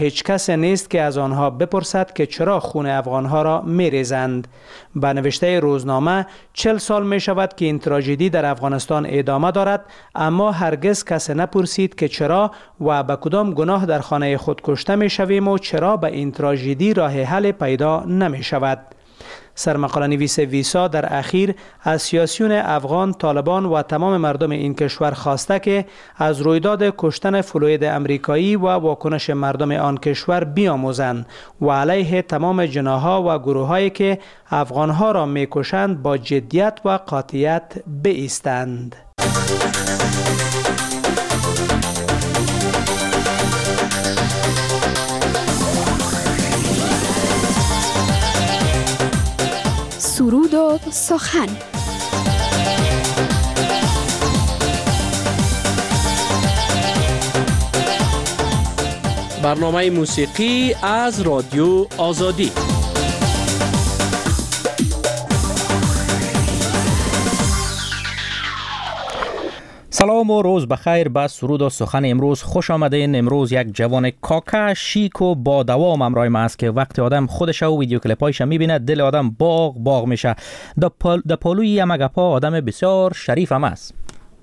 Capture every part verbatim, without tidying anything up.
هیچ کس نیست که از آنها بپرسد که چرا خون افغانها را می‌ریزند. به نوشته روزنامه چهل سال می شود که این تراژدی در افغانستان ادامه دارد، اما هرگز کس نپرسید که چرا و به کدام گناه در خانه خود کشته می شویم و چرا به این تراژدی راه حل پیدا نمی شود. سرمقاله نویس ویسا در اخیر از سیاسیون افغان، طالبان و تمام مردم این کشور خواسته که از رویداد کشتن فلوید امریکایی و واکنش مردم آن کشور بیاموزند و علیه تمام جناح‌ها و گروه‌هایی که افغان‌ها را می‌کشند با جدیت و قاطعیت بایستند. سرود و سخن. برنامه موسیقی از رادیو آزادی. سلام و روز بخیر. به سرود و سخن امروز خوش آمدین. امروز یک جوان کاکا شیک و با دوام همراه ما است که وقتی آدم خودش و ویدیو کلیپایش میبینه دل آدم باغ باغ میشه. در پال پالوی هم اگپا آدم بسیار شریف هم است.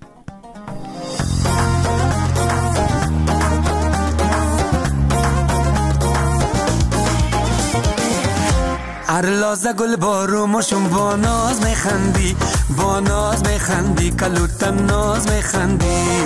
هر لحظه گل بارومشون با ناز میخندی، با ناز میخندی، کلوتم ناز میخندی.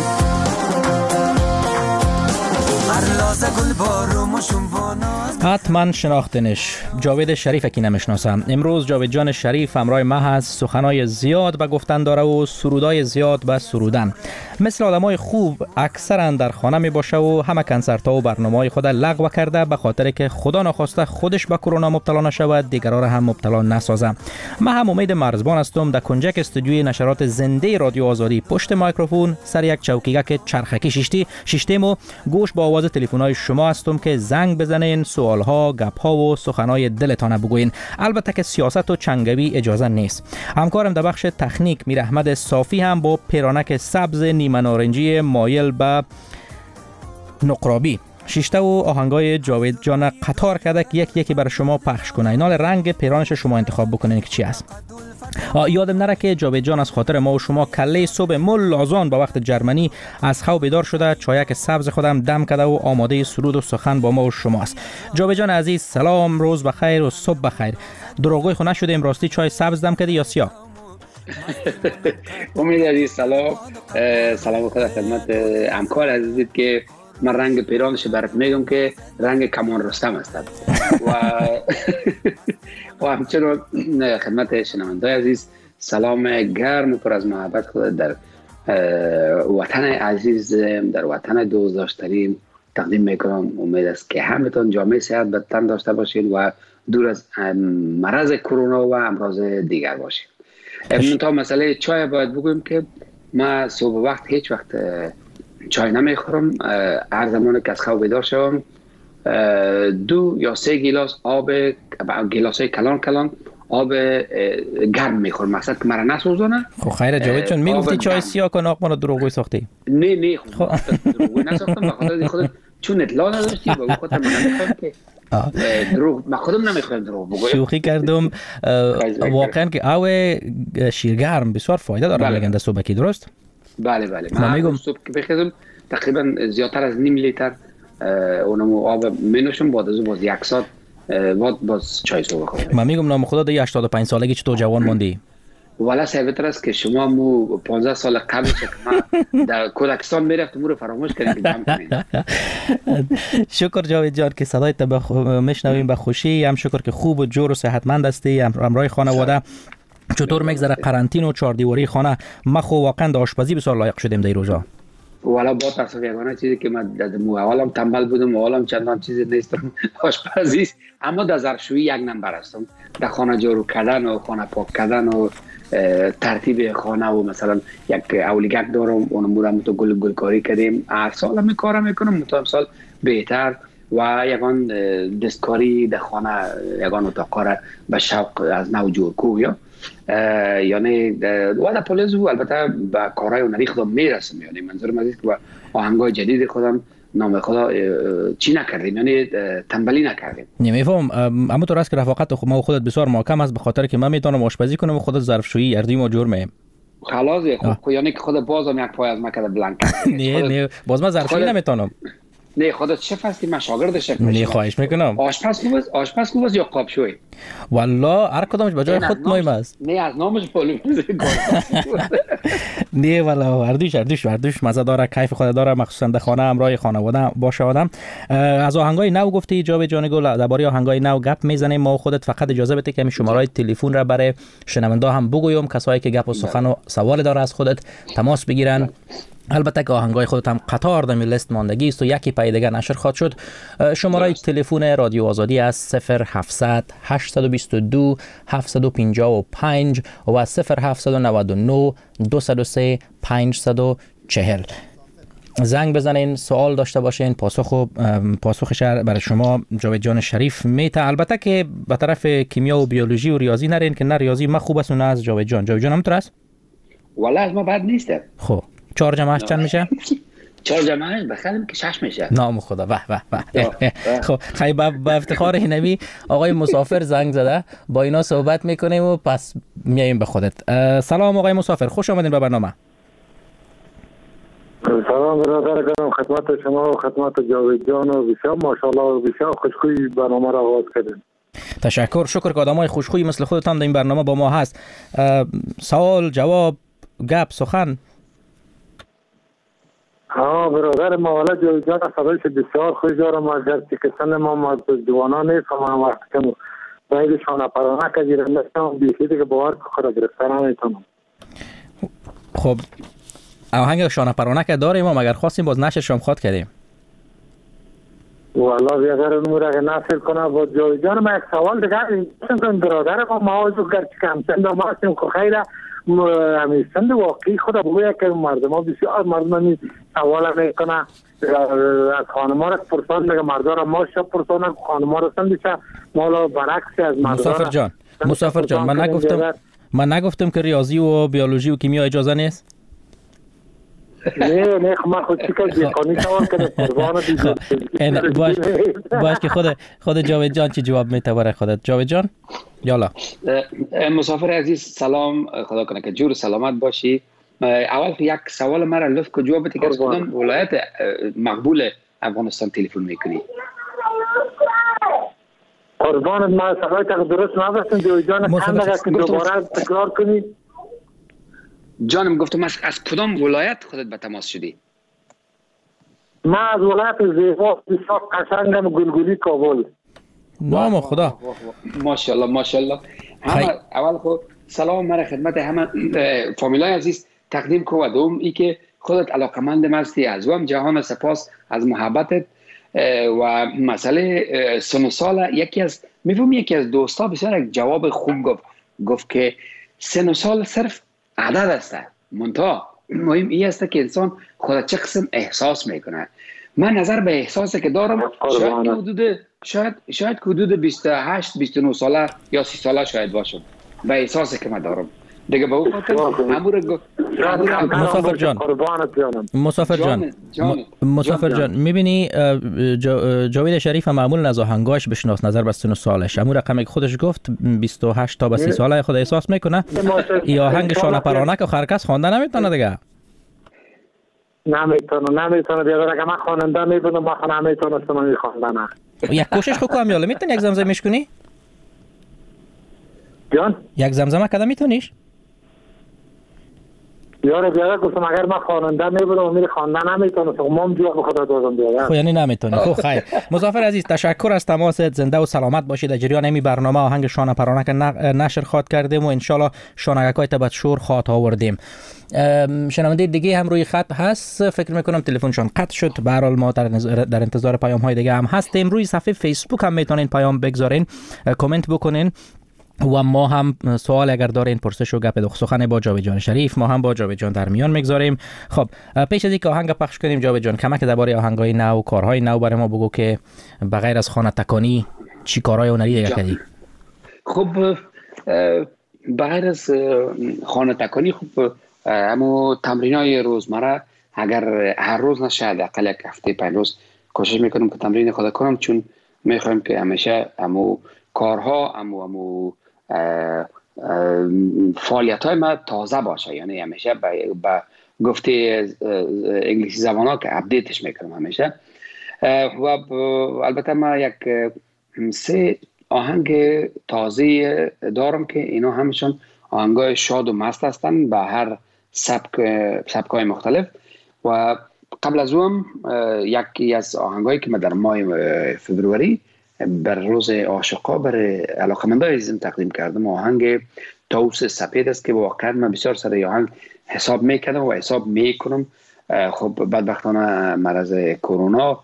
حتما شناختنش. جاوید شریف کی نمیشناسم. امروز جاوید جان شریف همراه ما هست. سخنای زیاد به گفتن داره و سرودای زیاد به سرودن. مثل آدمای خوب اکثرا در خانه می باشه و همه کنسرت‌ها و برنامه‌های خود لغو کرده به خاطر که خدا نخواسته خودش به کرونا مبتلا نشود، دیگران را هم مبتلا نسازه. من هم امید مرزبان هستم در کنجک استودیوی نشرات زنده رادیو آزادی پشت میکروفون سر یک چوکیگه که چرخکی شیشتی شیشتیم و گوش با آواز تلفن‌های شما هستم که زنگ بزنین، سوال‌ها، گپ‌ها و سخن‌های دلتان بگوین. البته که سیاست و چنگوی اجازه نیست. همکارم در بخش تکنیک میر احمد صافی هم با پیرانک سبز نیمه نارنجی مایل به نقرابی شیشته و آهنگای جاوید جان قطار کرده که یک یکی برای شما پخش کنه. اینال رنگ پیرانش شما انتخاب بکنین که چی است. یادم نره که جاوید جان از خاطر ما و شما کله صبح ملازان با وقت جرمنی از خواب بیدار شده، چایک سبز خودم دم کرده و آماده سرود و سخن با ما و شما است. جاوید جان عزیز سلام، روز بخیر و صبح بخیر. دروغوی خو نشده امراستی چای سبز دم کردی یا سیاه؟ امید عزیز سلام. سلام خدا خدمت همکار عزیزی که من رنگ پیرانش برات میگم که رنگ کمان رستم است و و همچنین خدمت شنوندگان عزیز سلام گرم و پر از محبت خود در وطن عزیز، در وطن دوست داشتنی تقدیم میکنم. امید است که همتون جامعه صحت به تن داشته باشین و دور از مرض کرونا و امراض دیگر باشین. منتها مسئله چای باید بگویم که من صبح وقت هیچ وقت چای نمیخورم. هر زمان که از خواب بیدار شوم دو یا سه گیلاس آب، گیلاسای کلان کلان آب گرم میخورم، مقصد که مرا نسوزونه. خب خیره جاوید چون میگفتی چای سیاه کن آقا دروغوی ساختی. نه نه خب دروغوی نساختم، بخاطر خودم چون اطلاع نداشتی به خاطر من نمیخوام که دروغ من خودم نمیخوام دروغ بگم. شوخی کردم. واقعا که آب شیرگرم بسیار فایده داره لگنده صبح کی، درست؟ بله بله. من میگم صبح که بخیزم تقریبا زیادتر از نیم لیتر اونم آب مینوشم، بعد از باز یک ساعت بعد باز چای صبح بخورم. من میگم نام خدا دیگه هشتاد و پنج سالگی چطور جوان موندی؟ والا ثابت است که شما مو پانزده سال قبل که من در کودکستان میرفتم مو رو فراموش کردید. شکر جاوید جان که صدایت بخ... میشنویم به خوشی. هم شکر که خوب و جور و صحتمند هستی، همراه خانواده. چطور میگذره قرنطینه و چهار دیواری خانه؟ ما خو واقعا در آشپزی بسیار لایق شدیم در این روزا. والا با تصفیه یگانه چیزی که من در اولم تنبل بودم، اولم چندان چیزی نیستم آشپزی، اما در ظرفشویی یک نمبر هستم. در خانه جارو کردن و خانه پاک کردن و ترتیب خانه و مثلا یک اولیگک دارم اونم بودم تو گل گلکاری کردیم. هر سال هم کارم میکنم، متأسفانه سال بهتر و یگان دستکاری در خانه یگان اتاق را به شوق از نو جور کو یا یعنی و در پولیزو البته به کارهای هنری خودم میرسم. یعنی منظورم از اینه که با آهنگای جدید خودم نام خدا چی نکردیم، یعنی تنبلی نکردیم. نمیفهم. همونطور است که رفاقت ما و خودت بسیار محکم است، به خاطر که من میتونم آشپزی کنم و خودت ظرفشویی، اردوی ما جور میم. خلاص خب یعنی که خود بازم یک پای از ما کرده بلند کرد. نه نه باز من ظرفشویی نمیتونم. نه خودت شف هستی، من شاگرد شف میشم. نه خواهش میکنم. آشپز خوب است، آشپز خوب است یا قابشوی؟ والله هر کدامش به جای خود مهم است. نه از نامش معلوم نیست. نه والله اردوش اردوش اردوش مزه داره، کیف خود داره، مخصوصا در خانه همراه خانواده باشه آدم. از آهنگای نو گفتی جاوید جان گل، درباره آهنگای نو گپ میزنیم ما خودت. فقط اجازه بده که شماره تلفن را برای شنونده هم بگویم، کسایی که گپ و سخن و سوال داره از خودت تماس بگیرن. البته که آهنگای خودت هم قطار در لیست ماندگی است و یکی پای دیگه نشر خواهد شد. شماره تلفن رادیو آزادی است صفر هفتصد هشتصد و بیست و دو هفتصد و پنجاه و پنج و صفر هفتصد و نود و نه دویست و سه پانصد و چهل. زنگ بزنین، سوال داشته باشین، پاسخ پاسخش برای شما جاوید جان شریف میته. البته که به طرف کیمیا و بیولوژی و ریاضی نرین که نه ریاضی ما خوب است و نه از جاوید جان. جاوید جان هم تو است؟ والله از ما بد نیست. خب چهار جمعش چند میشه؟ چهار جمعش بخیرم که شش میشه. نام خدا. واه واه واه. خب خیلی با افتخار اینمی آقای مسافر زنگ زده، با اینا صحبت میکنیم و پس میایم به خودت. سلام آقای مسافر، خوش آمدین به برنامه. سلام برادر گرامی، خدمت شما و خدمت جاوید جان و بسیار ماشاءالله بسیار خوشخوی برنامه را آغاز کردین. تشکر، شکر که آدمای خوشخویی مثل خودت هم در این برنامه با ما هست. سوال، جواب، گپ، سخن. ها برادر ما والا جاوید جان خبرش بسیار خوش دارم، اگر که سن ما ما جوانان نیست و من وقت که باید شانه پرانه که گیرم نستم بیشیده که باور که خود گرفته نمیتونم. خب آهنگ شانه پرانه که داریم ما مگر خواستیم باز نشر شام خواد کردیم. والا بیادر نور اگر نصر کنه با جاوید جان. ما یک سوال دیگر این برادر ما موازو گرچه که همسند ما هستیم که خیره همیستند واقعی خود بگوید که مردم ها بسیار مردم همی سوال میکنه از خانم ها را پرسان میگه مردم را ما شب پرسانه خانم ها را سندیشه مالا برعکس از مردم. مسافر جان مسافر جان من نگفتم من نگفتم که ریاضی و بیولوژی و کیمیا اجازه نیست. نه نه من خود چیکار دیگانی سوال کنه قربان دیگه باش باش که خود خود جاوید جان چی جواب میده برای خودت. جاوید جان یالا. مسافر عزیز سلام، خدا کنه که جور سلامت باشی. اول یک سوال مرا لطف که جواب بده که از کدام ولایت مقبول افغانستان تلفن میکنی؟ قربانت ما سوال تا درست نبستم جاوید جان، چند دقیقه که دوباره تکرار کنی. جانم گفتم از, از کدام ولایت خودت به تماس شدی؟ من از ولایت زیبا بسیار قشنگم گلگلی کابل. نام خدا. ماشاءالله ماشاءالله. همه اول خود سلام مرا خدمت همه فامیلای عزیز تقدیم کو و دوم ای که خودت علاقمند هستی از وام جهان سپاس از محبتت و مسئله سن و سال. یکی از میفهم یکی از دوستا بسیار یک جواب خوب گفت، گفت که سن و سال صرف عدد است، منتها مهم این است که انسان خود چه قسم احساس میکنه. من نظر به احساسی که دارم شاید حدود شاید شاید حدود بیست و هشت بیست و نه ساله یا سی ساله شاید باشم به احساسی که من دارم دیگه. به اون خاطر امور مسافر جان مسافر جان مسافر جان میبینی جاوید شریف معمولا از آهنگاش بشناس نظر به سن و سالش. امور رقمی که خودش گفت بیست و هشت تا به سی ساله خود احساس میکنه. ای آهنگ شانه پرانه که خرکس خوانده نمیتونه دیگه. نمیتونه نمیتونه بیادر اگه من خواننده میبونم من نمیتونه سنمی خواندنه. یک کوشش خود کنم یالا میتونی یک زمزمه میشکنی؟ جان؟ یک زمزمه کده میتونیش؟ یاره بیادر گفتم اگر من خواننده میبونم و میری خواندن نمیتونه سمام جواب خدا دادم بیادر. خب یعنی نمیتونی. خب خیر. مسافر عزیز تشکر از تماست، زنده و سلامت باشید. در جریان این برنامه آهنگ شانه پرانه که نشر خواد کردیم و انشالله شانگکای تبت شور خواد آوردیم. شنونده دیگه هم روی خط هست، فکر میکنم تلفنشون قطع شد. به هر حال ما در, در انتظار پیام های دیگه هم هستیم. روی صفحه فیسبوک هم میتونین پیام بگذارین، کامنت بکنین و ما هم سوال اگر دارین پرسش و گپ و سخن با جاوید جان شریف ما هم با جاوید جان در میان میگذاریم. خب پیش از اینکه آهنگ پخش کنیم جاوید جان کمک درباره آهنگای نو و کارهای نو برای ما بگو که بغیر از خانه تکانی چی کارهای هنری دیگه کردی؟ خب بغیر از خانه تکانی خب همو تمرینای روزمره اگر هر روز نشه حداقل یک هفته پنج روز کوشش میکنم که تمرین خود کنم، چون میخوایم که همیشه امو کارها امو امو فعالیت های ما تازه باشه، یعنی همیشه با گفته انگلیسی زبان ها که اپدیتش میکنم همیشه. و البته ما یک سه آهنگ تازه دارم که اینا همشون آهنگای شاد و مست هستن به هر سبک سبکای مختلف. و قبل از اون یکی از آهنگایی که ما در ماه فبروری بر روز عاشقا برای علاقمندای عزیزم تقدیم کردم آهنگ طاووس سپید است که واقعا من بسیار سر آهنگ حساب میکردم و حساب میکنم. خب بدبختانه مرض کرونا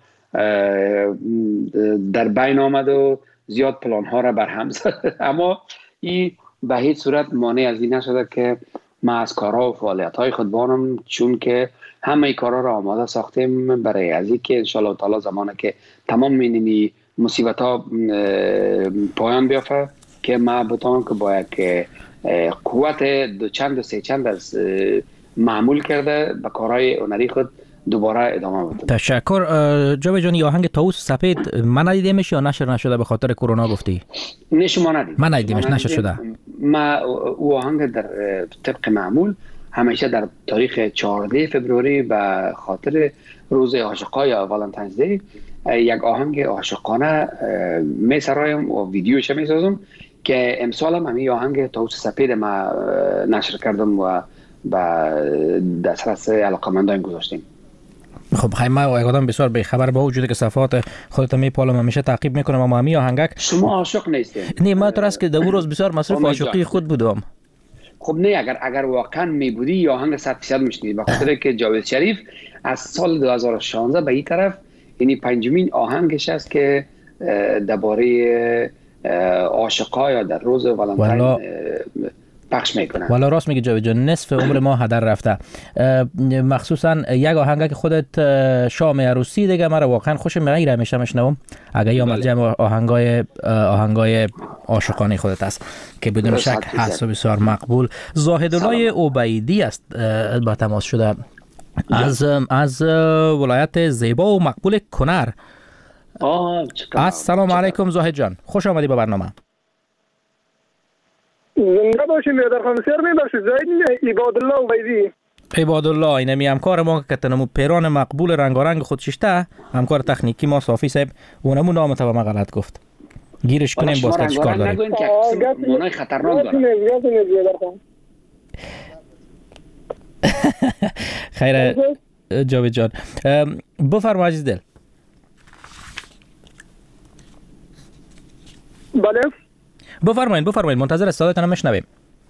در بین آمد و زیاد پلان ها را برهم زد، اما این به هیچ صورت مانع از این نشده که ما از کارها و فعالیت های خود بانم، چون که همه کارها را آماده ساختیم برای از این که انشاءالله تعالی زمانه که تمام اینی مصیبت ها پایان بیافته که ما بتوانم که با یک قوت دو چند و سه چند از معمول کرده به کارهای هنری خود دوباره ادامه بدم. تشکر. جاوید جان، آهنگ طاووس سپید من ندیدمش یا نشر نشده به خاطر کرونا گفتی؟ نه شما ندید. من ندیدمش، نشر شده. ما او آهنگ در طبق معمول همیشه در تاریخ چهاردهم فبروری به خاطر روز عاشقای یا والنتاینز دی یک آهنگ عاشقانه می سرایم و ویدیوش می سازم که امسال هم همین آهنگ طاووس سپید ما نشر کردم و به دسترس علاقمندان گذاشتیم. خب خیلی ما آدم بسیار به خبر با وجود که صفات خودت میپالم همیشه تعقیب میکنم، اما همین آهنگک شما عاشق نیستید؟ نه، ما تو راست که دو روز بسیار مصروف عاشقی خود بودم. خب نه، اگر اگر واقعا می بودی یا آهنگ صد درصد میشنید، به خاطر که جاوید شریف از سال دو هزار و شانزده به این طرف یعنی پنجمین آهنگش است که درباره عاشقا یا در روز والنتاین پخش میکنه. والا راست میگی جاوید جان، نصف عمر ما هدر رفته. مخصوصا یک آهنگ که خودت شام عروسی دیگه مرا واقعا خوش میگیره، همیشه میشنوم. اگر یا از جمع آهنگای آهنگای عاشقانه خودت است که بدون شک هست و بسیار مقبول. زاهدالله عبیدی است با تماس شده از از ولایت زیبا و مقبول کنر. السلام علیکم زاهد جان، خوش آمدی به برنامه. زنده باشیم در خانسیر میباشید. زاهد عبادالله عبیدی. عبادالله اینمی همکار ما که تنمو پیران مقبول رنگارنگ خود ششته، همکار تکنیکی ما صافی صاحب اونمو نامت ما غلط گفت. گیرش کنیم باز که چیکار داریم. مونای خطرناک داره. خیر جاوید جان، بفرما عزیز دل. بله بفرمایید بفرمایید منتظر صداتون میشنویم.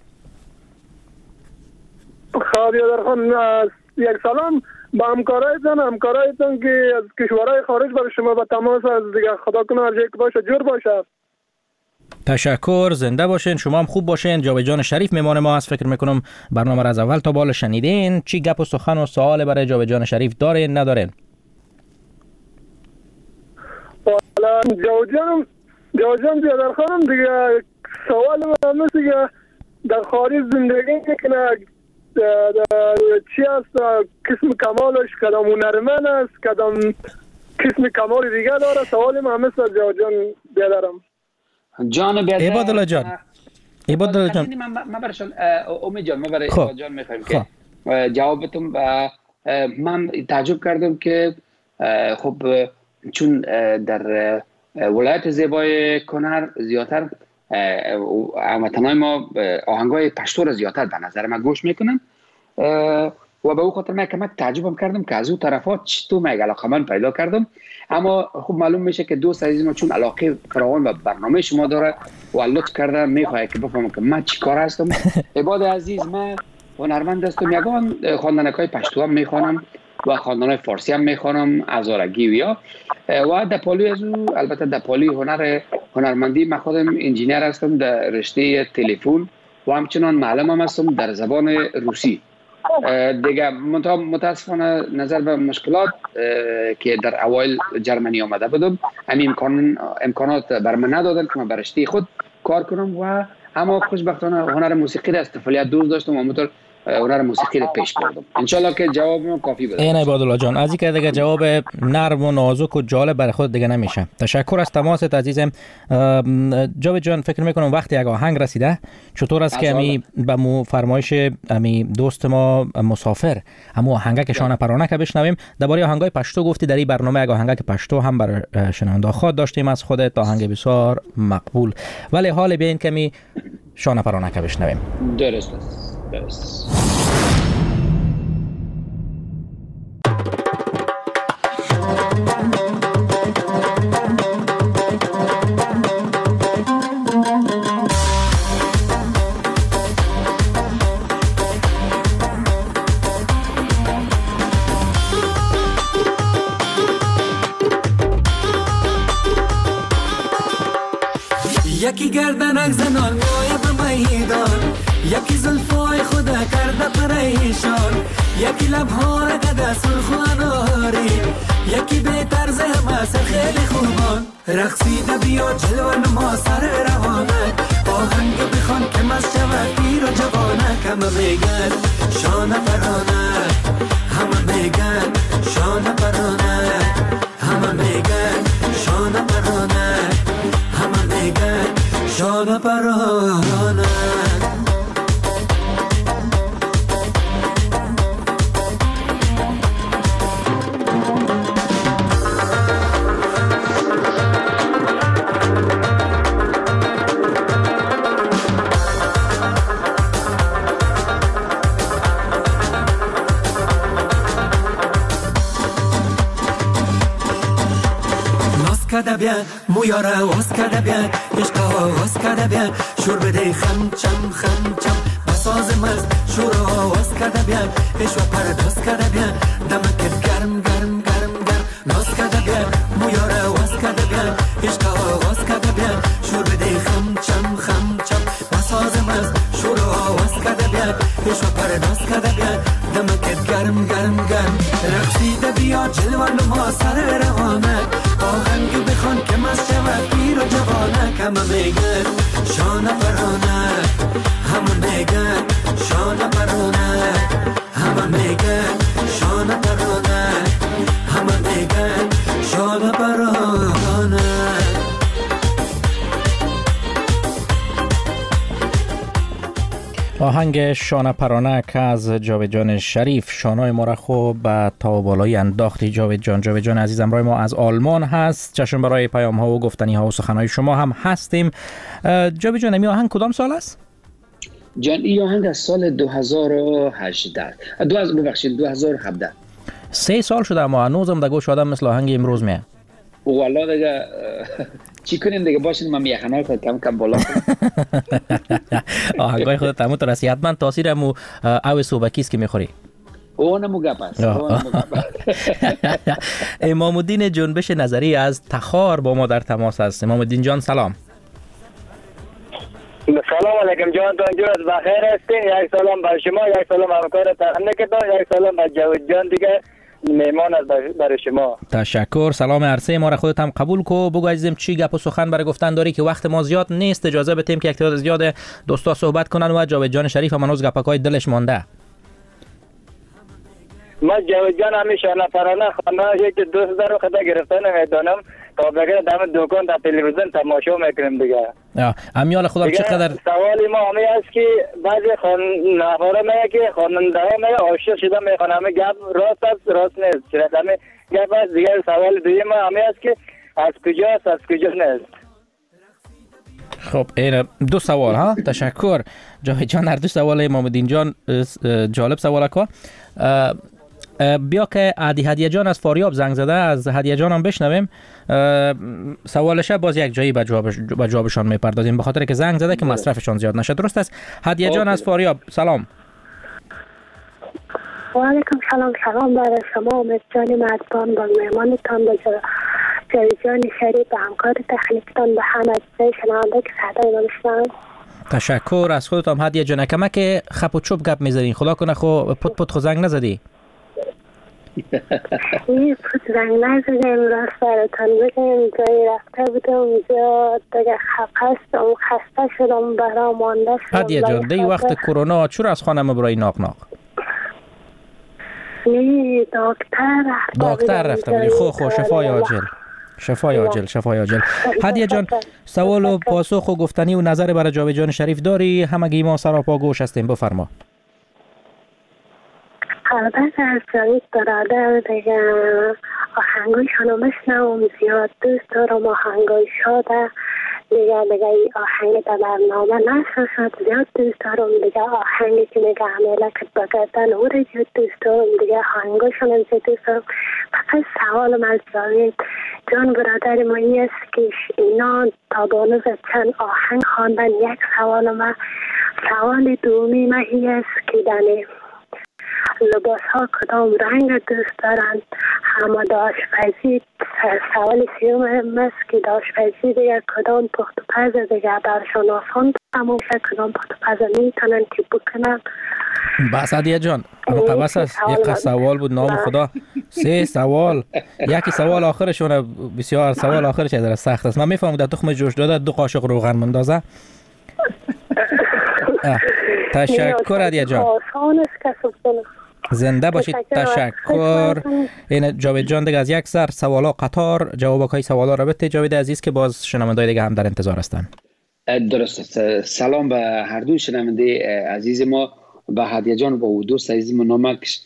خب یادر خان، یک سلام به همکارایتان همکارایتان که از کشورهای خارج برای شما به تماس از دیگه. خدا کنه هر جایی که باشه جور باشه. تشکر، زنده باشین، شما هم خوب باشین. جاوید جان شریف میمان ما هست. فکر میکنم برنامه را از اول تا بالا شنیدین. چی گپ و سخن و سوال برای جاوید جان شریف دارین ندارین؟ والا جاوید جان جاوید جان بیادر خانم دیگه سوال من هست که در خارج زندگی میکنه، چی است قسم کمالش، کدام هنرمند است، کدام قسم کمال دیگه داره؟ سوال من هست جاوید جان بیادرم. جان بیادر عبادالله جان عبادالله جان من برشان امید جان، من برای عبادالله جان میخوایم که جوابتون. من تعجب کردم که خب چون در ولایت زیبای کنر زیادتر هموطنای ما آهنگای پشتو را زیادتر به نظر من گوش میکنن و به او خاطر من کمک تعجبم کردم که از او طرفات چطور من علاقمند پیدا کردم. اما خب معلوم میشه که دوست عزیز ما چون علاقه فراوان به برنامه شما داره و لطف کرده میخواد که بفهمم که من چی کار هستم. عباد عزیز، من هنرمند هستم، یگان خواندنکای پشتو هم میخوانم و خواندنای فارسی هم میخوانم، ازارگی ویا و دپالی از او. البته دپالی هنر هنرمندی، من خودم انجینیر هستم در رشته تلفن و همچنان معلم هم هستم در زبان روسی. دیگه متاسفانه نظر به مشکلات که در اوایل جرمنی آمده بودم، همین امکان امکانات بر من ندادن که من برشته خود کار کنم و اما خوشبختانه هنر موسیقی را از طفولیت دوست داشتم و همونطور هنر موسیقی رو پیش بردم. انشالله که جواب ما کافی بده. این عبادالله جان، از اینکه دیگه جواب نرم و نازک و جالب برای خود دیگه نمیشه. تشکر از تماست عزیزم. جاوید جان، فکر میکنم وقتی یک آهنگ رسیده، چطور است که امی به مو فرمایش امی دوست ما مسافر امو آهنگه که شانه پرانه که بشنویم. درباره آهنگای پشتو گفتی در این برنامه یک آهنگه که پشتو هم برای شنونده خود داشتیم از خودت، آهنگ بسیار مقبول، ولی حال بیاین که می شانه پرانه که بشنویم. درست است. درست. یکی گردنک زنان میای به میدان، یکی زلفای خدا کرده پریشان، یکی لبها را قده سرخ و اناری، یکی به طرز همه سر خیلی خوبان. رقصیده بیا جلوه نما سر روانک، آهنگ بخوان که مست شود پیر و جوانک. همه میگن شانه پرانک، همه میگن شانه پرانک، همه میگن شانه پرانک، همه میگن شانه پرانک. کده بیا مویاره واس کده بیا عشق آواز کده بیا شور بده خم چم خم چم بساز مست شور آواز کده بیا عشق پرداز کده بیا دمکت گرم گرم گرم گرم ناز کده بیا مویاره واس کده بیا عشق آواز کده بیا شور بده خم چم خم چم بساز مست شور آواز کده بیا عشق پرداز کده بیا دمکت گرم گرم گرم رقصیده بیا جلوه نما سر روانه آهنگ بخوان که مست شود پیر و جوانک. همه میگن شانه پرانک، همه میگن شانه پرانک، همه میگن شانه پرانک، همه میگن شانه پرانک. آهنگ شانه پرانک از جاوید جان شریف. شانای ما را خوب به تا بالای انداختی جاوید جان. جاوید جان عزیزم رای ما از آلمان هست. چشم برای پیام ها و گفتنی ها و سخنهای شما هم هستیم. جاوید جان، این آهنگ کدام سال است؟ جان این آهنگ از سال دو هزار و هجده دو هزار ببخشید دو هزار و هفده. سه سال شده اما هنوزم در گوش آدم مثل آهنگ امروز میه. والله دیگه چی کنیم دیگه، باشین من میخنال کنم کم کم بالا آهنگای خودت همون تو رسی. حتما تاثیر همون او صوبکیست که میخوری. اونمو گپ است. امام الدین جنبش نظری از تخار با ما در تماس است. امام الدین جان سلام. سلام علیکم جان، تو اینجور از بخیر هستین؟ یک سلام بر شما، یک سلام همکار تکنیکتان، یک سلام بر جاوید جان دیگه میمان از برای شما. تشکر. سلام عرصه ما را خودت هم قبول کو. بگو عزیزم چی گپ و سخن برای گفتن داری که وقت ما زیاد نیست، اجازه بدیم که یک تعداد زیاد دوستا صحبت کنن و جاوید جان شریف هم هنوز گپکای دلش مانده. من جاوید جان همیشه نفرانه خانه یک دوست دارم خدا گرفتن نمیدانم تا بگه دم دکان در تلویزیون تماشا میکنیم دیگه. امیال خدا چقدر سوالی ما همی است که بعضی خان نفره میگه که خواننده ها میگه عاشق شده میخوان، همه گپ راست است راست نیست. چرا همه گپ است دیگه. سوال دویم همی است که از کجا است از کجا نیست. خب این دو سوال ها. تشکر جاوید جان. هر دو سوال امام الدین جان جالب سوال که بیا که عادی هدیه جان از فاریاب زنگ زده، از هدیه جان هم بشنویم. سوالش باز یک جایی به جوابش به جوابشان میپردازیم به خاطر که زنگ زده که مصرفشان زیاد نشه. درست است هدیه جان از فاریاب؟ سلام. و علیکم سلام. سلام برای شما امید جان مردان، با مهمانتان، با جاوید جان شریف، به همکار تکنیکتان، به همه شنونده که صدای ما بشنوند. تشکر از خودتان هدیه جان. کما که خپ و چوب گپ میزدین خدا کنه خو پت پت خو زنگ نزدی. این پس زنگ نزدیم راست براتان بگیم جایی رفته بودم اونجا دیگه خستم خسته شدم برا مانده شدم. هدیه جان دی وقت کرونا چور از خانه برای ناق ناق؟ نه دکتر رفته دکتر رفته بودی. خو خو شفای عاجل شفای عاجل شفای عاجل. هدیه جان سوال و پاسخ و گفتنی و نظر برای جاوید جان شریف داری؟ همگی ما سراپا گوش هستیم، بفرما. البته از جاوید برادر دیگه آهنگایشان رو میشنوم، زیاد دوست دارم آهنگای شاده دیگه دیگه ای آهنگ در برنامه نشر شد زیاد دوست دارم دیگه آهنگی که میگه همیله که بگردن او رو زیاد دوست دارم دیگه آهنگایشان رو زیاد دوست دارم. فقط سوالم از جاوید جان برادر ما این است که اینا تا بانوز چند آهنگ خواندن. یک سوالم سوال دومی ما این است که دنه لباس ها کدام رنگ دوست دارند، همه داشتپزی. سوال سیوم هم است که داشتپزی دیگه کدام پخت و پز دیگه برشان آسان تموشه، کدام پخت و پز میتونن که بکنن. بس هدیه جان بس است یک سوال بود نام خدا سه سوال یکی سوال آخرشونه بسیار سوال آخرش در سخت است. من میفهمم در تخم جوش داده دو قاشق روغن مندازه. تشکر هدیه جان، زنده باشید. تشکر. این جاوید جان دیگه از یک سر سوالا قطار جوابای سوالا رو بده جاوید عزیز که باز شنوندای دیگه هم در انتظار هستن. درست است. سلام به هر دو شنونده عزیز ما، به هدیه جان و با دوست عزیز ما. نامش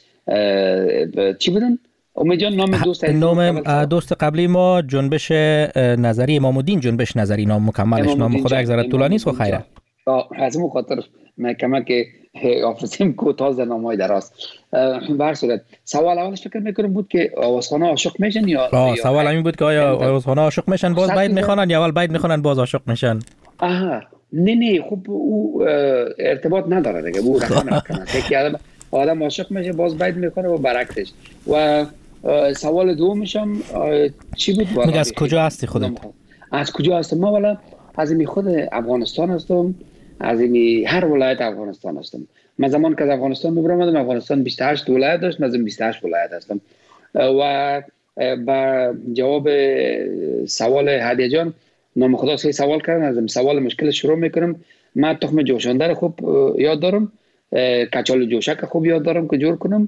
چی بودن؟ امید جان نام دوست عزیز نام دوست قبلی ما جنبش نظری امام الدین جنبش نظری نام مکملش. نام خدا یک ذره طولانی است و خیره. از اون خاطر من کمک آفرسیم کوتاه نامای دراست. به هر صورت سوال اولش فکر میکنم بود که آوازخانه عاشق میشن یا آه سوال همین بود که آیا آوازخانه عاشق میشن باز باید میخوانن یا اول باید میخوانن باز عاشق میشن؟ آها نه نه خب او ارتباط نداره دیگه. او رقم نکنه که آدم آدم عاشق میشه باز باید میخونه و برعکسش. و سوال دومش هم چی بود؟ میگه از کجا هستی خودت؟ از کجا هستم؟ ما والا از این خود افغانستان هستم، از این هر ولایت افغانستان هستم. من زمان که از افغانستان میبرم افغانستان بیست و هشت ولایت داشت، من از بیست و هشت ولایت هستم. و با جواب سوال هدیه جان نام خدا سه سوال کردن. از سوال مشکل شروع میکنم. من تخم جوشانده رو خوب یاد دارم، کچال جوشک خوب یاد دارم که جور کنم.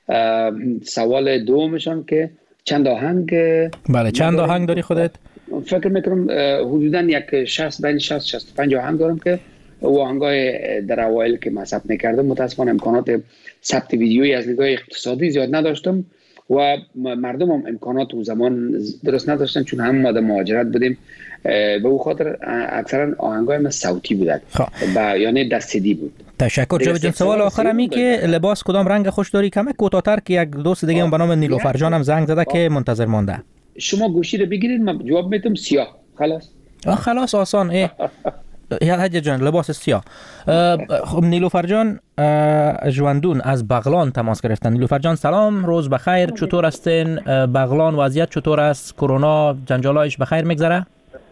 سوال دومشان که چند آهنگ بله چند آهنگ داری خودت؟ فکر میکنم حدودا یک شصت بین شصت شصت و پنج آهنگ دارم که او آهنگای در اوایل که من ثبت میکردم متاسفانه امکانات ثبت ویدیویی از نگاه اقتصادی زیاد نداشتم و مردم هم امکانات اون زمان درست نداشتن چون هم ما در مهاجرت بودیم. به او خاطر اکثرا آهنگای ما صوتی بودن با یعنی دستیدی بود. تشکر جاوید جان. سوال آخرم این که لباس کدام رنگ خوش داری؟ کمک کوتاه‌تر که یک دوست دیگه به نام نیلوفر جان هم زنگ زده که منتظر مانده. شما گوشی رو بگیرید من جواب میدم سیاه. خلاص آه خلاص آسان. ای هدیه جان لباس سیاه. خب نیلوفر جان جواندون از بغلان تماس گرفتن. نیلوفر جان سلام، روز بخیر، چطور هستین؟ بغلان وضعیت چطور است؟ کرونا جنجالایش بخیر میگذره؟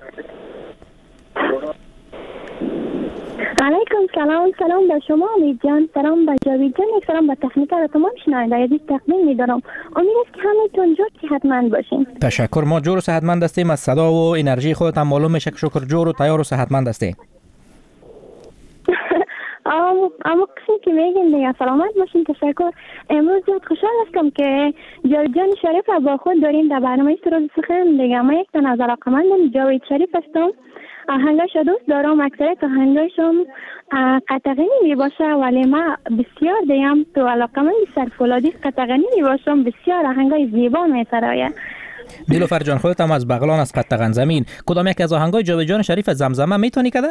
علیکم سلام. سلام به شما امید جان، سلام به جاوید جان، یک سلام به تکنیکر تمام شنونده یک تقدیم می‌دارم. امید است که همتون جور صحتمند باشین. تشکر. ما جور و صحتمند هستیم. از صدا و انرژی خودت هم معلوم میشه که شکر جور و تیار و صحتمند هستیم. اما اما قسمی که میگین دیگه سلامت باشین. تشکر. امروز زیاد خوشحال هستم که جاوید جان شریف با خود داریم در برنامه سرود سخن دیگه. من یک تن از علاقه‌مندم جاوید شریف هستم. آهنگاش دوست دارم، اکثریت آهنگاشم قطغنی می باشه ولی من بسیار دیم تو علاقه‌مند سرفولادی قطغنی می باشم. بسیار آهنگای زیبا می سرایه. نیلوفر جان خودت هم از بغلان از قطغن زمین، کدام یک از آهنگای جاوید جان شریف زمزمه میتونی کده؟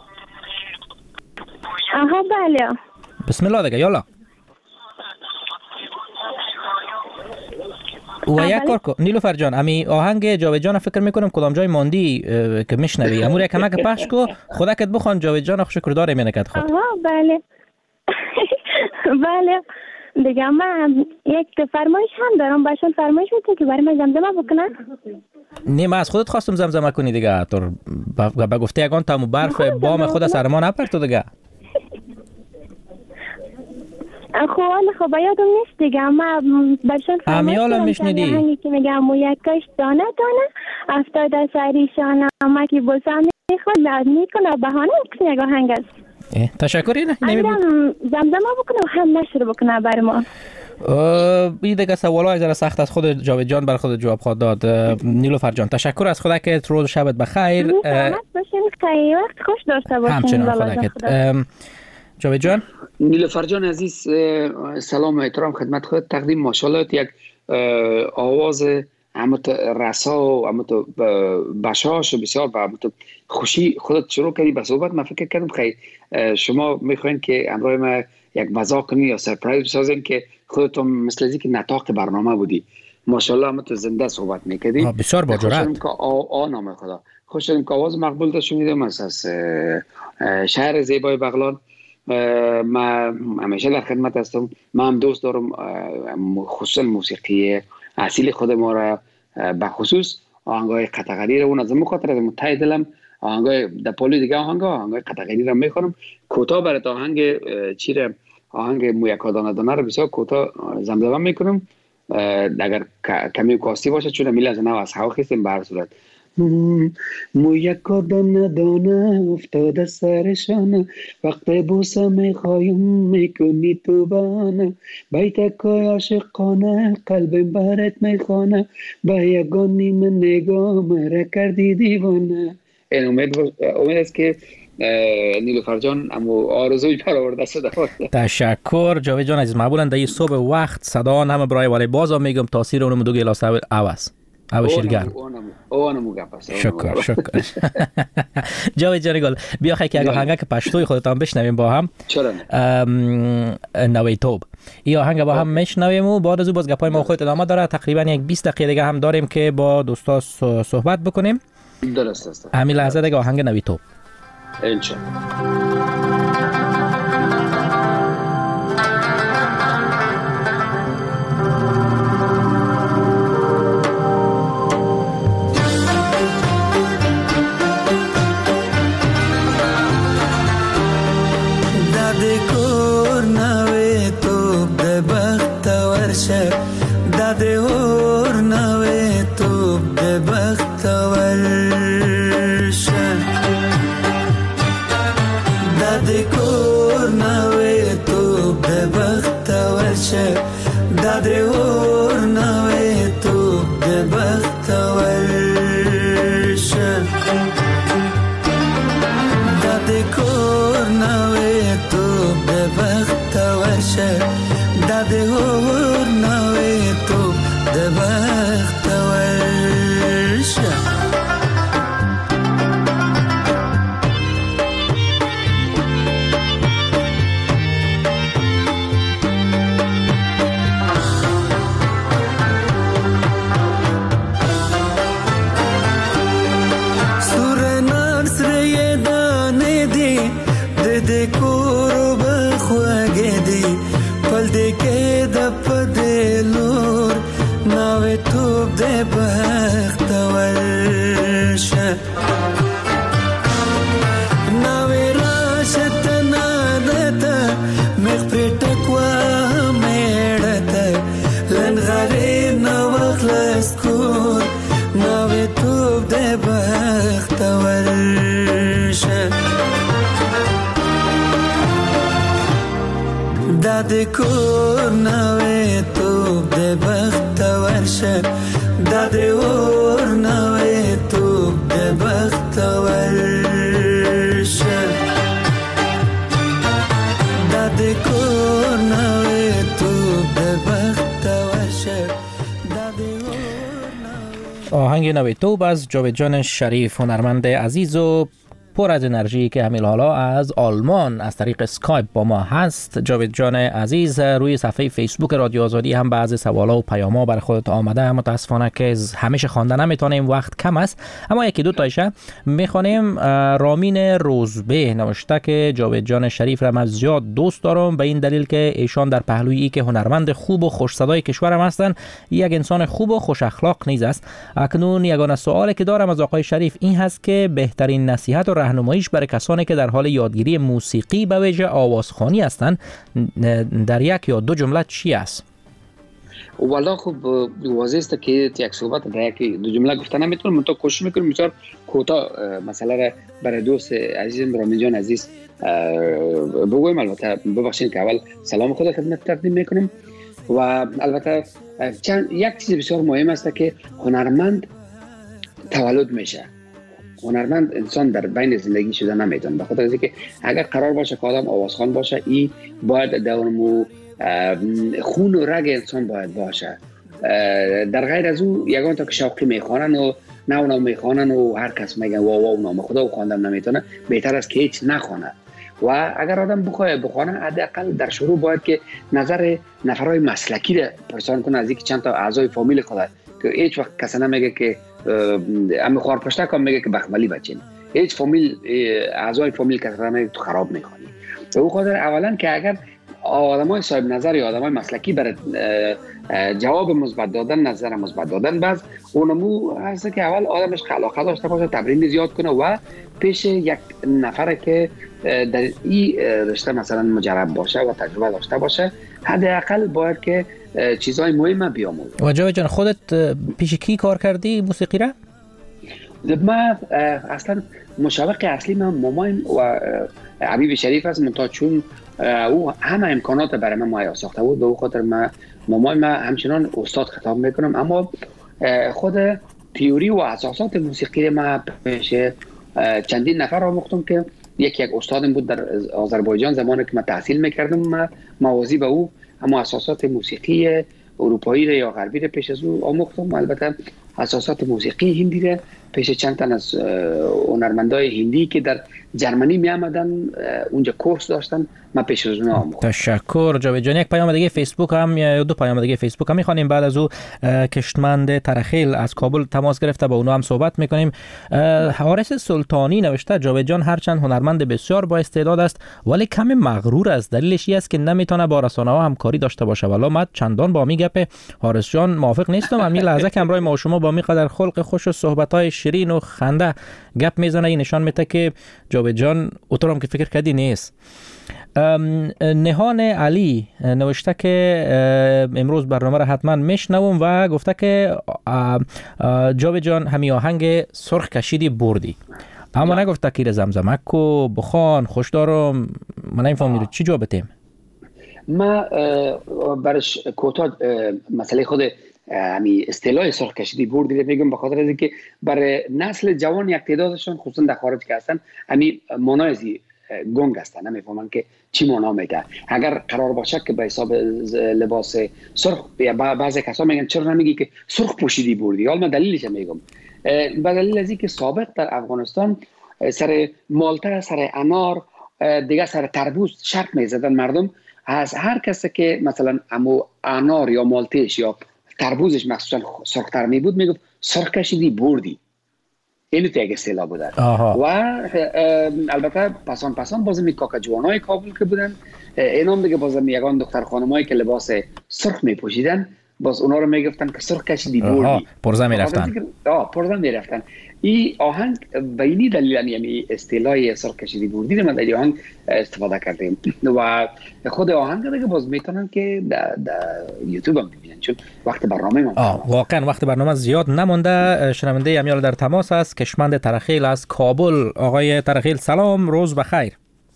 آها بله. بسم الله دیگه یالا. و یک کار کن نیلوفر جان، امی آهنگ جاوید جان فکر میکنم کدام جای ماندی که میشنوی امور یک کمک پخش کو خودت بخوان جاوید جان شکر داره مینکد خود. آها بله. بله دیگه من یک فرمایش هم دارم، باشون فرمایش میتونی که برای من زمزمه بکنن؟ نه من از خودت خواستم زمزمه کنی دیگه. تو با گفته یگان تامو برف بام خود سر ما نپرتو دیگه. خب حالا خب یادم نیست دیگه، اما برشان امیال میشنیدی هنگی که میگم مو یک کش دانه دانه افتاد از سریشان اما که بسا میخواد لاد میکنه بهانه کسی نگاه هنگ است. تشکری نه امیرم زمزمه بکنه و هم نشر بکنه بر ما. این دیگه سوالای ذره سخت از خود جاوید جان بر خود جواب خواهد داد. نیلوفر جان تشکر از خدا که روز شبت بخیر. سلامت باشین، خیلی وقت خوش داشته باشین. همچنان خدا که جاوید جان. نیلوفر جان عزیز سلام و احترام خدمت خود تقدیم. ماشاءالله یک آواز همت رسا و همت بشاش بسیار و همت خوشی خودت شروع کردی به صحبت. من فکر کردم خیلی شما میخواین که امروز ما یک مزاق کنی یا سرپرایز بسازین که خودتون مثل ازی که نطاق برنامه بودی. ماشاءالله همت زنده صحبت میکردی بسیار با جرأت. خوشم که آ نام خدا خوشم که آواز مقبول داشت شنیدم از شهر زیبای بغلان. ما همیشه در خدمت هستم. من هم دوست دارم خصوصا موسیقی اصیل خود ما را به خصوص آهنگای قطغری را اون از مخاطر از متای دلم آهنگای در پولی دیگه آهنگا آهنگای قطغری را میخونم. کوتاه برات آهنگ چی را آهنگ مویکا دانه دانه را بسیار کوتاه زمزمه میکنم اگر کمی کاستی باشه چون میل از نو از هوا خیستیم به هر صورت. مویکا دانه دانه افتاده سرشانه وقت بوسه میخوایم میکنی تو بانه بیتکای عاشقانه قلبم برات میخوانه به یگان نیم نگاه مرا کردی دیوانه. این امید امید است که نیلوفر جان امو آرزوی برآورده شده. تشکر جاوید جان عزیز. معمولا در این صبح وقت صدا نم برای ولی بازا میگم تاثیر اونم دو گلاس عوض او شیرگرم. اونم گپ است. شکر شکر. جاوید جان گل بیا خیلی که آهنگ که پشتوی خودتان بشنویم با هم. چرا نه؟ نوی توب. این آهنگ با هم میشنویم و بعد از اون باز گپای ما خودت ادامه داره. تقریبا یک بیست دقیقه دیگه هم داریم که با دوستا صحبت بکنیم. درست است. همین لحظه دیگه آهنگ نوی توب. انشالله. داده اور نوی تو به بخت ورشه داده کور نوی تو به بخت ورشه داده اور نوی تو به بخت ورشه داده کور نوی تو به بخت ورشه داده اور نوی تو ده بخت ورشه سور نصر دانه دی ده ده کورو بخواگه دی پل ده که ده پدلور ناوی توب ده بخت ورشه ناوی راشت نادتا مخ پریتک و میڑتا لنغاری نوخلص کور ناوی توب ده بخت ورشه داده کور نوی توب ده بخت ورشه داده اور نوی توب ده بخت ورشه داده کور نوی توب ده بخت ورشه آهنگ نوی توب از جاوید جان شریف هنرمند عزیز و پر از انرژی که همین حالا از آلمان از طریق اسکایپ با ما هست. جاوید جان عزیز روی صفحه فیسبوک رادیو آزادی هم بعضی سوالا و پیاما بر خودت آمده. متاسفانه که همیشه خواندن نمیتونیم، وقت کم است، اما یکی دو تایشه میخوانیم. رامین روزبه نوشته که جاوید جان شریف را من زیاد دوست دارم به این دلیل که ایشان در پهلوی ای که هنرمند خوب و خوش صدای کشورم هستند، یک انسان خوب و خوش اخلاق نیز است. اکنون یگانه سوالی که دارم از آقای شریف این هست که بهترین نصیحت و راهنماییش برای کسانی که در حال یادگیری موسیقی به ویژه آوازخوانی هستند در یک یا دو جمله چی است؟ والا خب واضح است که یک صحبت در یک دو جمله گفتن نمیتونم، من تو کوشش میکنم بسیار کوتاه مسئله را برای دوست عزیزم رامین جان عزیز بگویم. البته ببخشید که اول سلام خود خدمت تقدیم میکنم و البته چند یک چیز بسیار مهم است که هنرمند تولد میشه. هنرمند انسان در بین زندگی شده نمیتونه، به خاطر اینکه اگر قرار باشه که آدم آوازخوان باشه این باید دورمو خون و رگ انسان باید باشه. در غیر از او یگان تا که شوقی میخوانن و نو نو میخوانن و هر کس میگن وا وا نام خدا و خواندم نمیتونه، بهتر است که هیچ نخوانه. و اگر آدم بخواه بخوانه حداقل در شروع باید که نظر نفرهای مسلکی را پرسان کنه، از اینکه چند تا اعضای فامیل خود که هیچ وقت کسی نمیگه که امی خوار پشته کام میگه که بخملی بچین، هیچ فامیل اعضای فامیل کسی نمیگه تو خراب میخوانی. به او خاطر اولا که اگر آدمای صاحب نظر یا آدمای مسلکی برای جواب مثبت دادن، نظر مثبت دادن، باز اونمو هست که اول آدمش علاقه داشته باشه، تمرین زیاد کنه و پیش یک نفر که در این رشته مثلا مجرب باشه و تجربه داشته باشه، حداقل باید که چیزای مهم بیاموزه. و جاوید جان خودت پیش کی کار کردی موسیقی را؟ من اصلا مشوق اصلی من مامایم و حبیب شریف است، منتها چون او همه امکانات برای من مهیا ساخته بود، به او خاطر من مامای من همچنان استاد خطاب میکنم. اما خود تئوری و اساسات موسیقی من پیش چندین نفر آموختم که یک یک استادم بود در آذربایجان زمانی که من تحصیل میکردم. من موازی به او اما اساسات موسیقی اروپایی یا غربی را پیش از او آموختم. البته اساسات موسیقی هندی را پیش چند تن از هنرمندای هندی که در جرمنی می آمدن اونجا کورس داشتن، من پیش از اونها آموختم. تشکر جاوید جان. یک پیام دیگه فیسبوک هم یا دو پیام دیگه فیسبوک هم می‌خوانیم. بعد از او کشتمند ترخیل از کابل تماس گرفته، با اونها هم صحبت می‌کنیم. حارس سلطانی نوشته جاوید جان هرچند هنرمند بسیار با استعداد است ولی کم مغرور است. دلیلش این است که نمیتونه با رسانه‌ها همکاری داشته باشه. والا من چندان با می گپ حارس جان موافق نیستم. همین لحظه که همراه ما شما با می قدر خلق خوش و صحبت‌های شیرین و خنده گپ میزنه، این نشان میده که جاوید جان اوترام که فکر کردی نیست. نهان علی نوشته که امروز برنامه را حتما میشنوم و گفته که جاوید جان همی آهنگ سرخ کشیدی بردی، اما نگفته که زمزمک کو بخوان خوش دارم. من نمیفهمم چی جواب بدم. ما برش کوتاه مسئله خود همی اصطلاح سرخ کشیدی بردی میگم، به خاطر اینکه برای نسل جوان یک تعدادشون خصوصا در خارج که هستن همی مانایزی گنگ هستن، نمیفهمن که چی معنا میده. اگر قرار باشه که به حساب لباس سرخ، بعضی کسا میگن چرا نمیگی که سرخ پوشیدی بردی؟ حالا من دلیلش میگم. به دلیل از اینکه سابق در افغانستان سر مالته، سر انار، دیگه سر تربوز شرط میزدن مردم. از هر کسی که مثلا امو انار یا مالتهش یا تربوزش مخصوصا سرختر می بود میگفت سرخ کشیدی بردی. اینو تیگه اصطلاح بوده. و البته پسان پسان بازم این کاکا جوانای کابل که بودن، اینام دیگه بازم یگان دختر خانمایی که لباس سرخ می پوشیدن، باز اونا رو میگفتن که سرخ کشیدی بردی. پرزه می رفتن. آه پرزه می رفتن. این آهنگ بینی دلیل یعنی اصطلاح سرخ کشیدی بردی رو من در آهنگ استفاده کردیم و خود آهنگ دیگه باز میتونن که در یوتیوب هم ببینن، چون وقت برنامه ما واقعا وقت برنامه زیاد نمونده. شنونده امیال در تماس است، کشمند ترخیل از کابل. آقای ترخیل سلام، روز بخیر.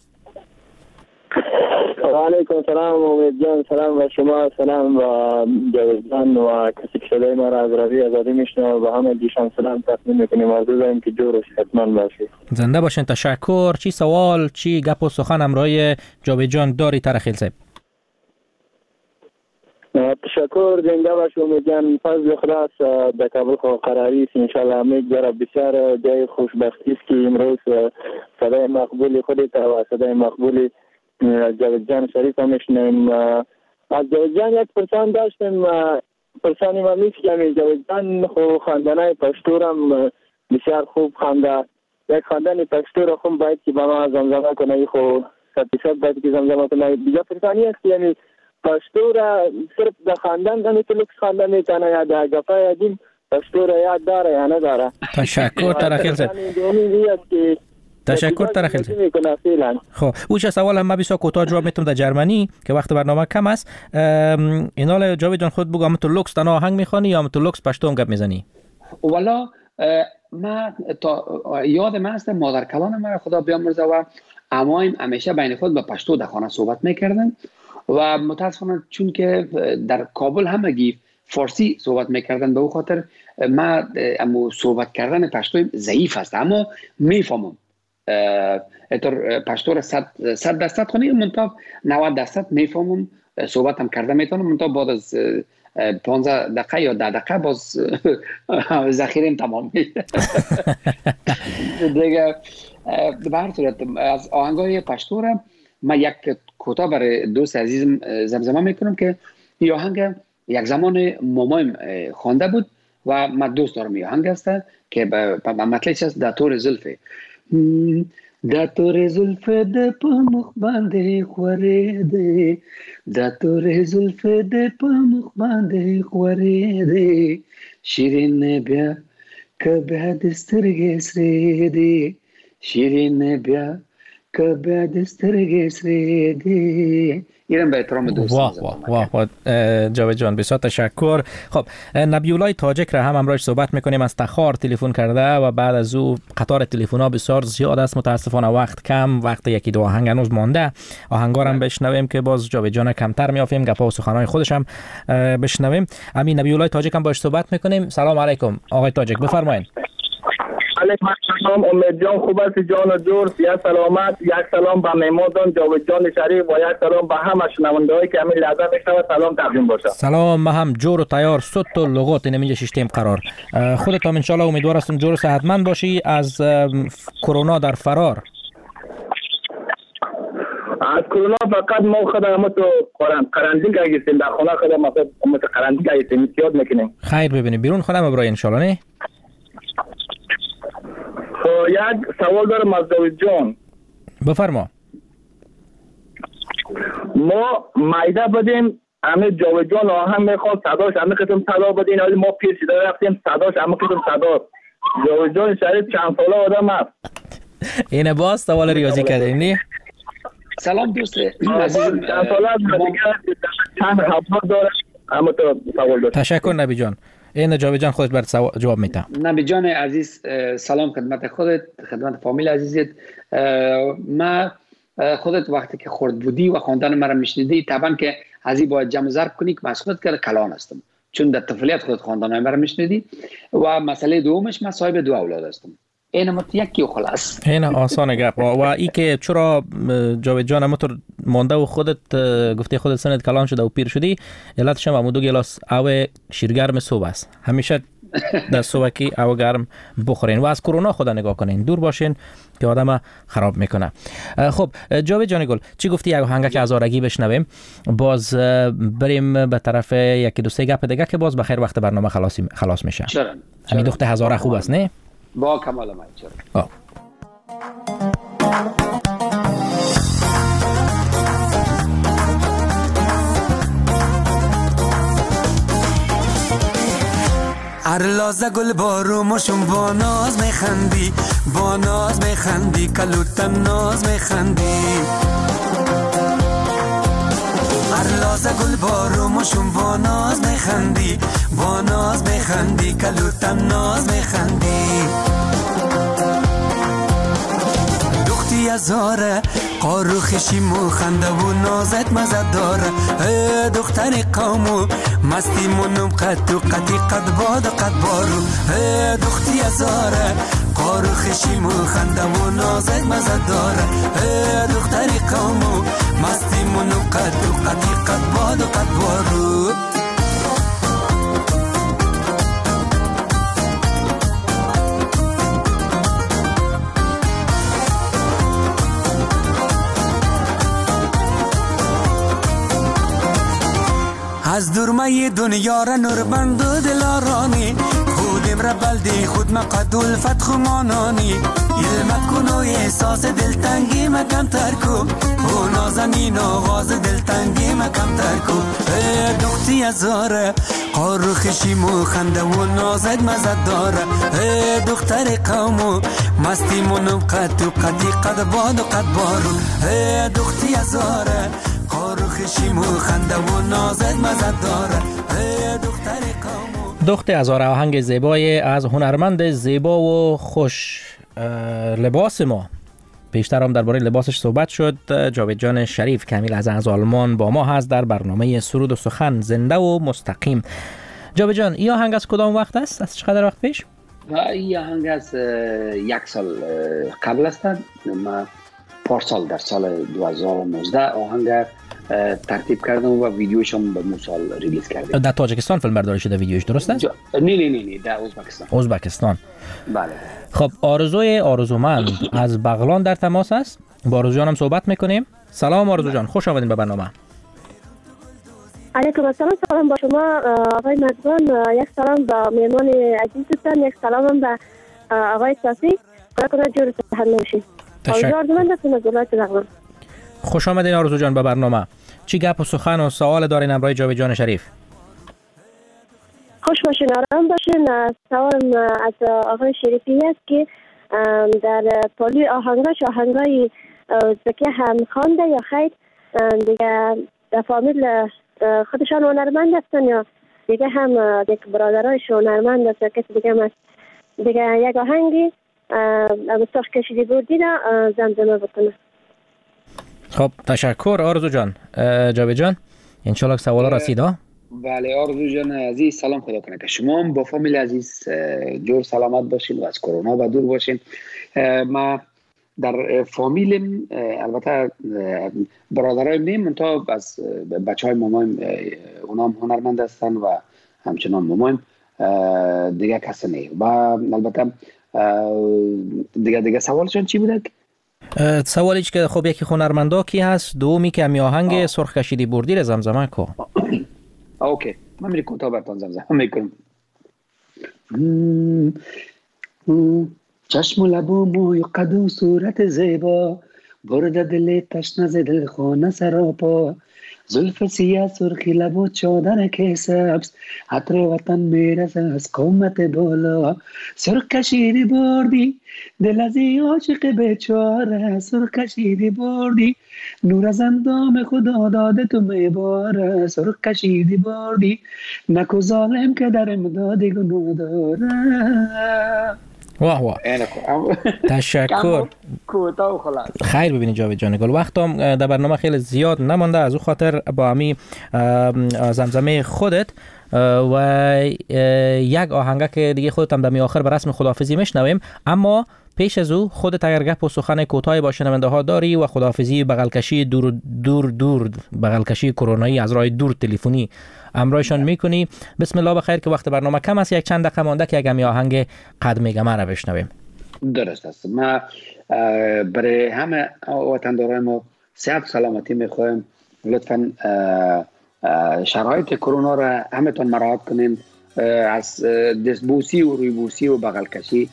علیکم سلام امید جان، سلام و شما، سلام و جاوید جان و کسی که صدای ما را از راوی آزادی میشنه و همه دیشان سلام تقدیم میکنیم. آرزو داریم که جورش حتما باشید. زنده باشین. تشکر. چی سوال چی گپ و سخن همراه جاوید جان داری ترخیل صاحب؟ تشکر. زنده باش امید جان. فضل خدا در کابل خو قراری است ان شاء الله. امید جان بسیار جای خوشبختی است که امروز صدای مقبولی خودت و صدای مقبولی جاوید جان شریف هم میشنیم. از جاوید جان یک پرسان داشتیم، پرسانی ما میشنیم. جاوید جان خو خواندنای پشتو هم بسیار خوب خوانده. یک خواندن پشتو رو خون باید که با ما زمزمه کنه، خو صد درصد باید که زمزمه کنه. دیگه پرسانی است یعنی پشتو را صرف در خواندن نمیتونه خواندن میتونه یا در گفا یادیم پشتو را یاد داره یا نداره؟ تشکر ترخیل صاحب. تشکر تر خیلی. خب اوش سوال هم ما بسیار کوتاه جواب میتونم در جرمنی که وقت برنامه کم است. اینال جاوید جان خود بگو، هم تو لوکس تنها آهنگ میخوانی یا هم تو لوکس پشتو هم گپ میزنی؟ والا ما تا یاد من است مادر کلان ما خدا بیامرزه و عمایم همیشه بین خود با پشتو در خانه صحبت میکردن و متاسفانه چون که در کابل همگی فارسی صحبت میکردن به او خاطر ما امو صحبت کردن پشتو ضعیف است، اما میفهمم اتر پشتو را صد درصد خونی منتها نود درصد میفهمم، صحبت هم کرده میتونم، منتها بعد از پانزده دقیقه یا ده دقیقه باز ذخیرم تمام میشه. دیگه به هر صورت از آهنگای پشتو را من یک کوتاه برای دوست عزیزم زمزمه میکنم که این آهنگ یک زمان مامایم خوانده بود و من دوست دارم این آهنگ است که به مطلبش است در طور زلفه دا تور زلف د په مخ باندې خورې دی، دا تور زلف د په مخ باندې خورې دی، شیرین بیا که بیا د سترګې سرې دی، شیرین بیا که بیا د سترګې سرې دی. ایران به احترام دوستان. واه واه واه واه جاوید جان بسیار تشکر. خب نبیولای تاجک را هم امروز صحبت میکنیم، از تخار تلفن کرده و بعد از او قطار تلفن‌ها بسیار زیاد است، متاسفانه وقت کم، وقت یکی دو آهنگ هنوز مانده، آهنگا هم بشنویم که باز جاوید جان کمتر میافیم، گپا و سخنهای خودش هم بشنویم. همین نبیولای تاجک هم باش صحبت میکنیم. سلام علیکم آقای تاجک، بفرمایید. علیکم السلام، امید جان خوب است جان و جور، سیاه سلامت. یک سلام به مهمانان جاوید جان شریف و یک سلام به همه شنونده‌هایی که همین لحظه میشنوند سلام تقدیم باشه. سلام، ما هم جور و تیار صد و لغات این اینجا شیشتیم قرار. خودت هم ان شاء الله امیدوار هستم جور و صحتمند باشی. از کرونا در فرار؟ از کرونا فقط ما خودمون تو قرنطینه گرفتیم، در خانه خودمون ما تو قرنطینه گرفتیم، یاد میکنیم. خیر ببینیم بیرون خانه مبرای ان شاء الله. نه یک سوال دارم از جاوید جان. بفرما. ما مایده بدیم، همه جاوید جان آهنگ میخواد، صداش همه قسم صدا بدین، ولی ما پیر شده رفتیم صداش همه قسم صدا. جاوید جان شریف چند ساله آدم است. اینه باز سوال ریاضی کردین نی؟ سلام دوست عزیزم، چند ساله است دیگه، چند هفته داره، اما تو سوال دارم. تشکر نبی جان. این جاوید جان خودت برات جواب میده. نبی جان عزیز سلام خدمت خودت، خدمت فامیل عزیزت. ما خودت وقتی که خرد بودی و خواندن مرا میشنیدی طبعا که ازی باید جمع ضرب کنی که مسئولیت که کلان هستم، چون در طفولیت خودت خواندن مرا میشنیدی. و مسئله دومش من صاحب دو اولاد هستم. این مت یکی و خلاص. این آسانه گپ. و ای که چرا جاوید جان متر مونده و خودت گفتی خودت سنت کلان شده و پیر شدی، علتش هم دو گلاس او شیرگرم صبح است. همیشه در صبحی او گرم بخورین و از کرونا خدا نگاه کنین، دور باشین که آدم خراب میکنه. خب جاوید جان گل چی گفتی؟ یک آهنگ که هزارگی بشنویم، باز بریم به طرف یکی دو سه گپ دیگه که باز بخیر وقت برنامه خلاص خلاص میشه. همین دختر هزاره خوب است نه؟ با کمال من چرا. ارلازه گل بارو مشون با ناز میخندی، با ناز میخندی، کلوتم ناز میخندی. ارلازه گل بارو مشون با ناز میخندی، با ناز میخندی، کلوتم ناز میخندی. دختی ازاره قارو خشیمو خنده و نازت مزد داره، دختر قومو مستی منم قد و قدی قد باد قد بارو. دختی ازاره قارو خشیمو خنده و نازت مزد داره، دختر قومو مستی منم قد و قدی قد باد قد بارو. از دورمه دنیا را نوربند و دلارانی، خودم را بلدی خود مقد الفت خمانانی. علم کنوی احساس دلتنگی ما کمتر کو او نازنین آغاز دلتنگی ما کمتر کو دختری هزاره قارخشی مو خنده و نازد مزد داره دختر قومو مستی منم قد و قدی قد باد و قد بارو دختری هزاره قارخشی مو خنده و نازد مزد داره دختر قومو. دخت هزاره آهنگ زیبای از هنرمند زیبا و خوش لباس ما. بیشتر هم درباره لباسش صحبت شد. جاوید جان شریف کمیل از از آلمان با ما هست در برنامه سرود و سخن زنده و مستقیم. جاوید جان این آهنگ از کدام وقت است؟ از چقدر وقت پیش؟ این آهنگ از یک سال قبل است. ما پارسال در سال دو هزار و نوزده آهنگ ترتیب کردم و ویدیوش هم به مو سال ریلیز کردیم. در تاجیکستان فیلم برداری شده ویدیوش، درست است؟ نه نه نه نه در ازبکستان. ازبکستان. بله. خب آرزوی آرزومند از بغلان در تماس است. با آرزو جان هم صحبت میکنیم. سلام آرزو جان، خوش آمدین به برنامه. علیکم السلام. سلام با شما آقای مدبان، یک سلام با مهمان عزیزتان، یک سلام هم به آقای صافی. خدا کنه جور صحت نمیشین. تشکر. آرزومند هستم از ولایت بغلان. خوش آمدین آرزو جان به برنامه. چی گپ و سخن و سوال دارین همراه جاوید جان شریف؟ خوش باشین، آرام باشین. سوالم از آقای شریفی است که در پالی آهنگاش آهنگای ازبکی هم خوانده یا خیر دیگه در فامیل خودشان هنرمند هستن یا دیگه هم دیگه برادرایش هنرمند هست یا کسی دیگه هم هست؟ دیگه یک آهنگی مستاخ کشیدی بودی را زمزمه بکنه. خب تشکر آرزو جان. جاوید جان انشالله سوالا رسید ها؟ بله آرزو جان عزیز، سلام. خدا کنه که شما هم با فامیل عزیز جور سلامت باشین و از کرونا و دور باشین. ما در فامیلم البته برادرای میم منطقه از بچه های مامایم اونا هم هنرمند هستن و همچنان مامایم دیگه کسی نی و البته دیگه دیگه سوالشون چی بوده؟ سوالیش که خب یکی هنرمندا کی هست، دومی که می آهنگ سرخ کشیدی بردی رو زمزمه کو. اوکی من میری کوتاه براتون زمزمه میکنم. چشم و لب و موی و قد و صورت زیبا برده دل تشنه ز دل خانه سراپا زلف سیاه سرخی لب و چادرک سبز عطر وطن میرسه از قامت بالا سرخ کشیدی بردی دل از عاشق بیچاره سرخ کشیدی بردی نور از اندام خدا داده تو میباره سرخ کشیدی بردی نکو ظالم که در امدادی گناه داره. واه واه تشکر. خیر ببینید جاوید جان گل، وقتم در برنامه خیلی زیاد نمانده، از او خاطر با امی زمزمه خودت و یک آهنگه که دیگه خودت هم دمی آخر به رسم خداحافظی میشنویم، اما پیش از او خودت اگر گپ و سخن کوتاهی با شنونده ها داری و خداحافظی بغلکشی دور دور دور بغلکشی کرونایی از راه دور تلفنی امرایشان میکنی، بسم الله بخیر که وقت برنامه کم است، یک چند دقیقه مانده که اگه آهنگ قدمیگمه را بشنویم. درست است. ما برای همه وطنداران ما صحت سلامتی میخوایم، لطفاً شرایط کرونا را همه تون مراعات کنین، از دستبوسی و رویبوسی و بغلکشی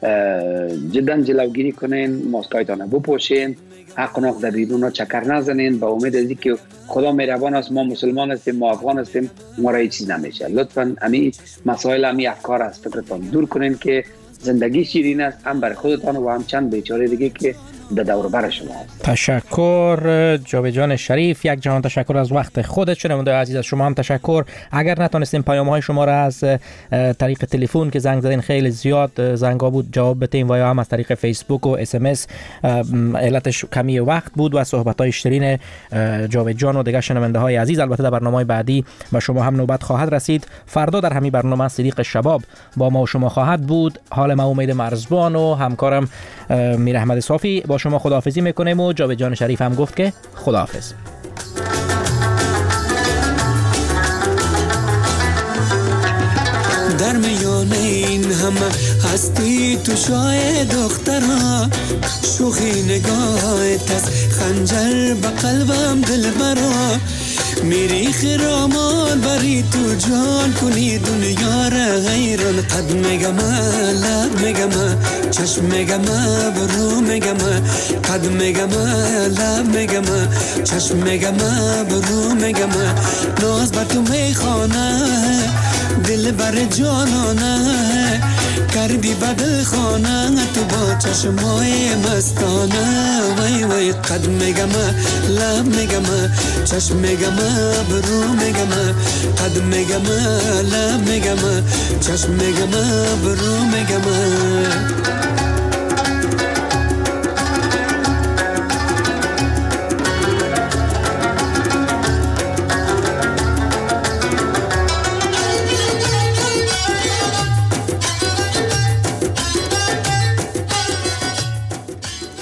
جدا جلوگیری کنین، ماسکایتان رو بپوشین، حق و ناق در بیرون چکر نزنین، با امید از که خدا مهربان است، ما مسلمان هستیم، ما افغان هستیم، ما را هیچ چیز نمیشه. لطفاً امی مسائل امی افکار از فکرتان دور کنین که زندگی شیرین است، هم برای خودتان و هم چند بیچاره دیگه که در دور بر شما هست. تشکر جاوید جان شریف، یک جهان تشکر از وقت خودت. شنونده عزیز از شما هم تشکر. اگر نتونستیم پیام های شما را از طریق تلفن که زنگ زدین خیلی زیاد زنگا بود جواب بدیم و یا هم از طریق فیسبوک و اس ام اس، علتش کمی وقت بود و صحبت های شیرین جاوید جان و دیگر شنونده های عزیز البته در برنامه بعدی و شما هم نوبت خواهد رسید. فردا در همین برنامه صدیق شباب با ما و شما خواهد بود. حال ما امید مرزبان و همکارم میر احمد صافی با شما خداحافظی میکنیم و جاوید جان شریف هم گفت که خداحافظ. در میان این همه هستی تو شای دخترها، شوخی نگاهت از خنجر به قلبم دل برا، میری خرامان بری تو جان کنی دنیا را غیران قد میگم لب میگم چشم میگم برو میگم قد میگم لب میگم چشم میگم برو میگم ناز بر تو میخوانه دل بر جانانه کردی بدل خانه تو با چشمای مستانه وای وای قد میگم لب میگم چشم میگم برو میگم قد میگم لب میگم چشم میگم برو میگم